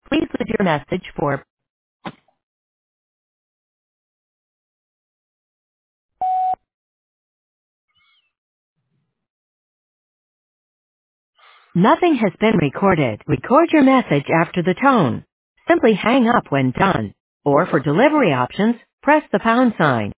Please leave your message for nothing has been recorded. Record your message after the tone. Simply hang up when done. Or for delivery options, press the pound sign.